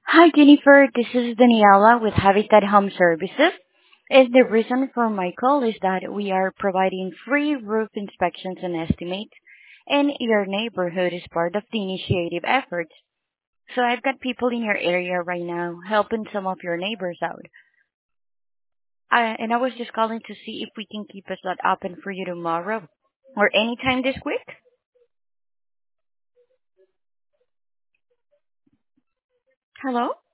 Hi, Jennifer. This is Daniela with Habitat Home Services. And the reason for my call is that we are providing free roof inspections and estimates, and your neighborhood is part of the initiative efforts. So I've got people in your area right now helping some of your neighbors out. And I was just calling to see if we can keep a slot open for you tomorrow or anytime this week. Hello?